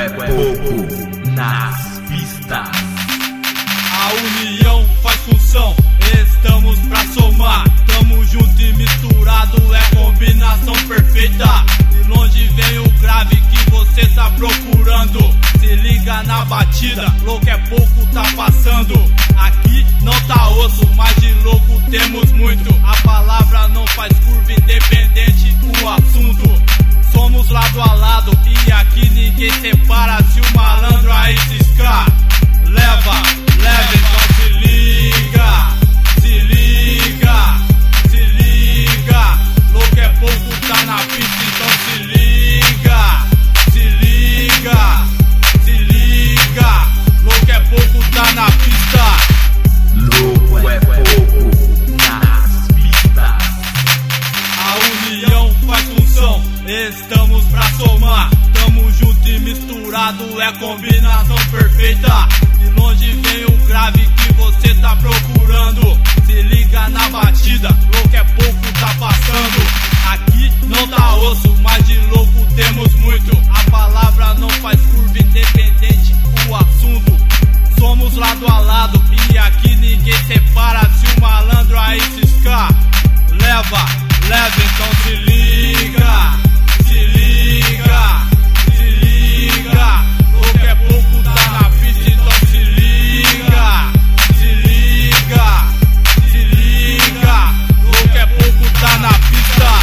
é pouco nas pistas. A união faz função, estamos pra somar. Tamo junto e misturado, é combinação perfeita. De longe vem o grave que você tá procurando. Se liga na batida, louco é pouco tá passando. Aqui não tá osso, mas de louco temos muito. A palavra não faz curva, independente o assunto. Somos lado a lado e aqui ninguém separa. Se o malandro aí ciscar, leva, então se liga, se liga, se liga. Louco é pouco, tá na pista, então se liga, se liga, se liga. Louco é pouco, tá na pista. Louco é pouco nas pistas. A união faz função, estamos pra somar. Tamo junto e misturado, é combinação perfeita. De longe vem o grave que você tá procurando. Se liga na batida, louco é pouco tá passando. Aqui não tá osso, mas de louco temos muito. A palavra não faz curva, independente o assunto. Somos lado a lado e aqui ninguém separa. Se o malandro aí ciscar, leva, então se liga, se liga, se liga. Louco é pouco, tá na pista, então se liga, se liga, se liga. Louco é pouco, tá na pista.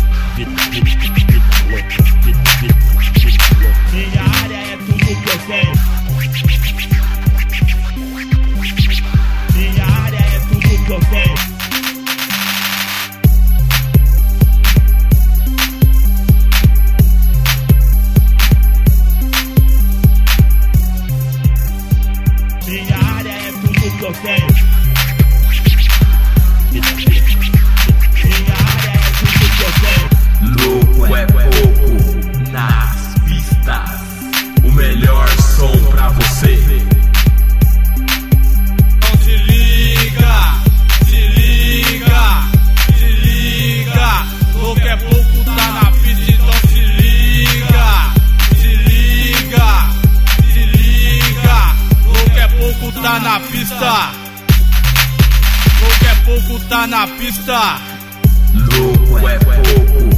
Minha área é tudo que eu tenho. Minha área é tudo que eu tenho. Minha área é tudo que eu tenho. Minha área é tudo que eu tenho. Louco é pouco nas pistas. O melhor som pra você. Então se liga, se liga, se liga. Louco é pouco, tá na pista, então se liga, se liga, se liga. Louco é pouco, tá na pista. Louco é pouco, tá na pista. Louco é pouco